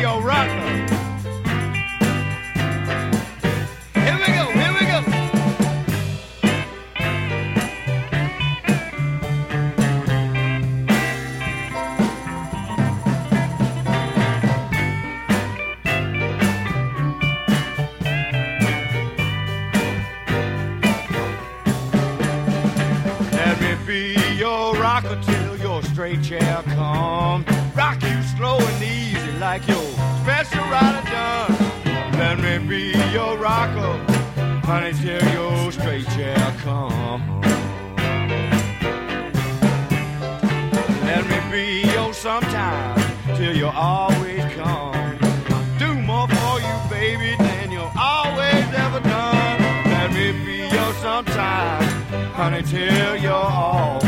your rocker. Here we go, here we go. Let me be your rocker till your straight chair come. Rock you slow and easy like your special rider done. Let me be your rocker, honey, till your straight chair come. Let me be your sometime till you always come. I'll do more for you, baby, than you always ever done. Let me be your sometime, honey, till you're all